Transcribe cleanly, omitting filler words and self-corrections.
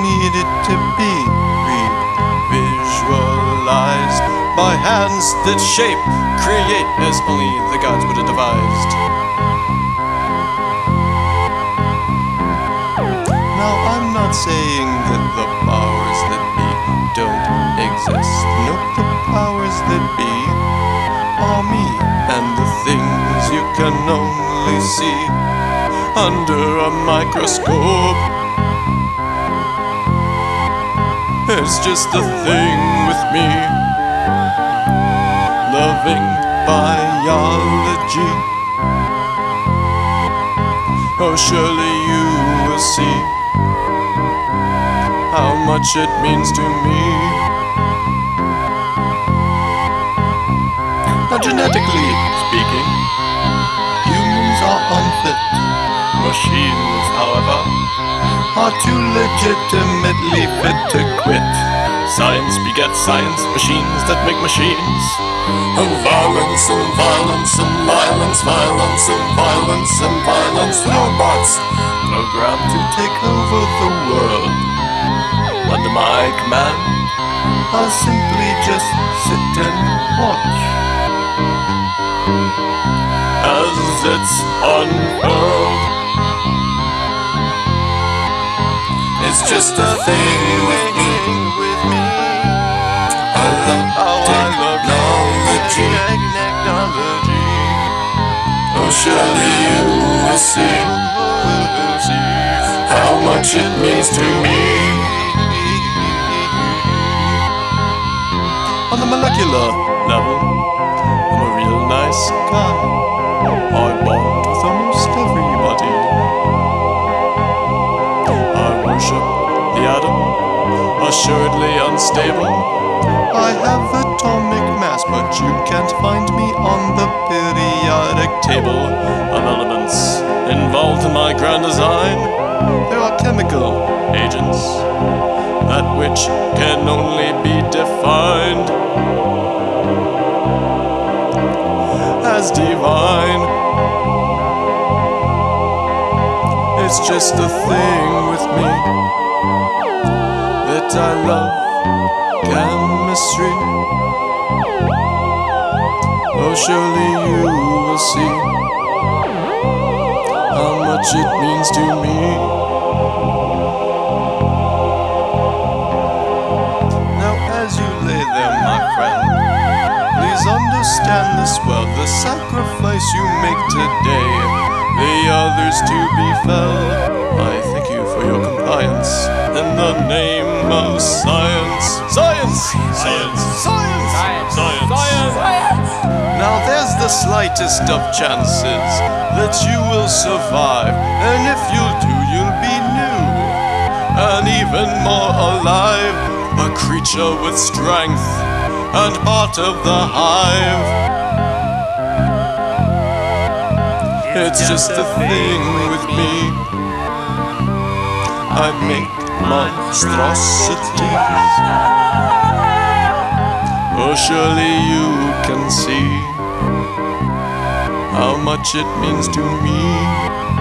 need it to be visualized by hands that shape, create as only the gods would have devised. Now I'm not saying that the powers that be don't exist. Nope, the powers that be are me and the things you can only see under a microscope. It's just a thing with me, loving biology. Oh, surely you will see how much it means to me. Now, genetically speaking, humans are unfit. Machines, however, are too legitimately fit to quit. Science begets science, machines that make machines. And violence and violence and violence, violence and violence and violence. Robots programmed to take over the world. Under my command, I'll simply just sit and watch as it's unfurled. It's just a thing with me. I love technology. Oh, surely you will see how much it means to me. On the molecular level, I'm a real nice guy. I bond with almost everybody. I worship the atom, assuredly unstable. I have atomic mass, but you can't find me on the periodic table of elements involved in my grand design. There are chemical agents, that which can only be defined as divine. It's just a thing with me that I love chemistry. Oh, surely you will see how much it means to me. Now, as you lay there, my friend, please understand this well. The sacrifice you make today, the others to be felt. I thank you for your compliance in the name of science. Science! Science! Science! Science! Science! Science! Now there's the slightest of chances that you will survive, and if you'll do, you'll be new and even more alive, a creature with strength and part of the hive. It's just a thing with me. I make monstrosities. Oh, surely you can see how much it means to me.